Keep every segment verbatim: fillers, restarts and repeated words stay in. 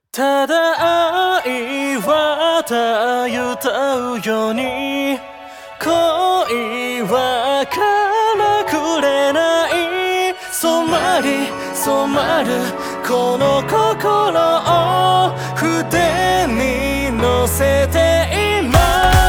ただ愛はたゆたうように恋はからくれない染まり染まるこの心を筆に乗せて今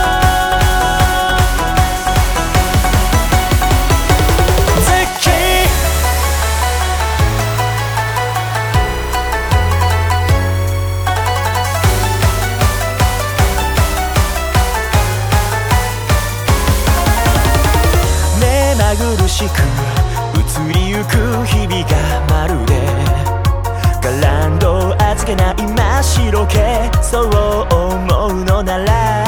苦しく移りゆく日々がまるでガランド預けない真っ白けそう思うのなら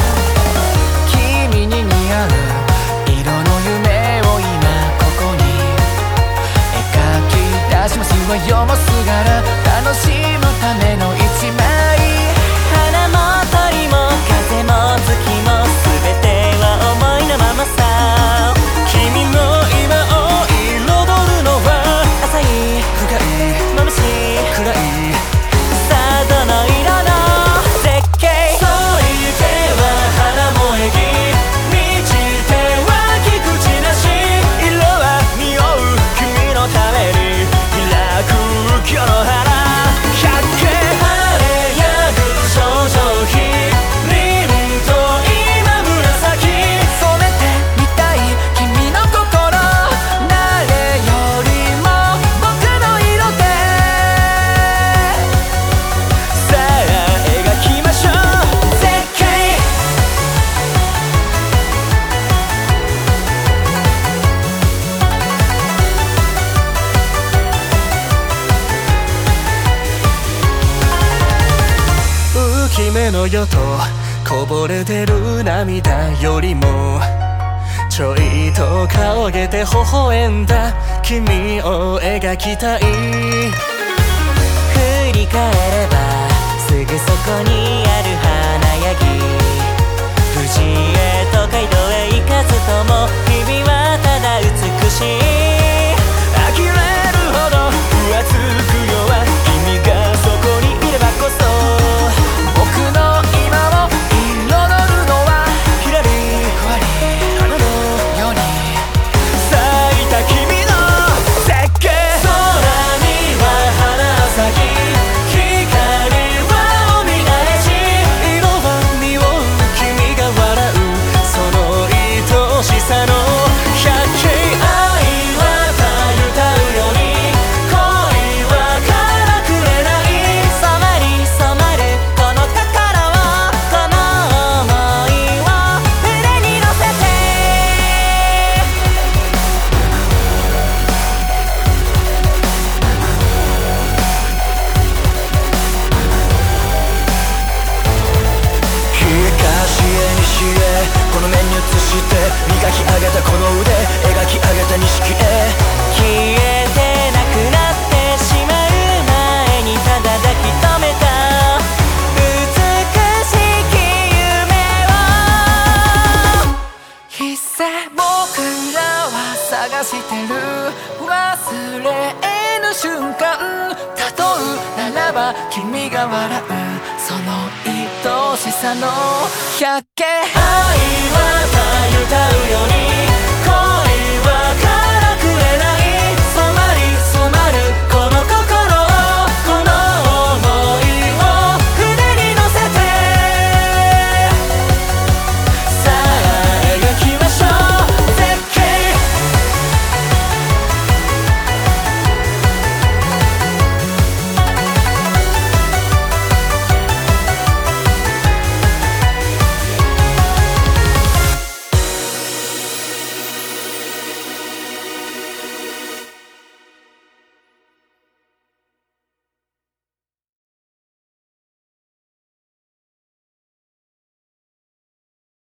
君に似合う色の夢を今ここに描き出しますわよもすがら楽しむための一枚花も鳥も風も月も全ては思いのままさ君の今を彩るのは浅い深い眩しい暗いさあどの色の絶景添いては花萌え木満ちては菊地なし色は匂う君のために開く今日の花百景晴れやぐ頂上日凛と今紫染めてみたい君の心姫の夜とこぼれてる涙よりもちょいと顔上げて微笑んだ君を描きたい振り返ればすぐそこにある華やぎ富士へと街道へ行かずとも日々はただ美しい呆れるほど浮つくよは君がそこにいればこそ僕の今を彩るのはひらりふわり花のように咲いた君の絶景空には花咲き光はおみなえし色は匂う君が笑うその愛しさの百景愛はたゆたうように恋はからくれない染まり染まるこの心をこの想いを筆に乗せて東へ西へこの面に映して磨き上げたこの腕描き上げた錦へ消えてなくなってしまう前にただ抱き留めた美しき夢を一切僕らは探してる忘れぬ瞬間例うならば君が笑うその愛しさの百景愛はたゆたうように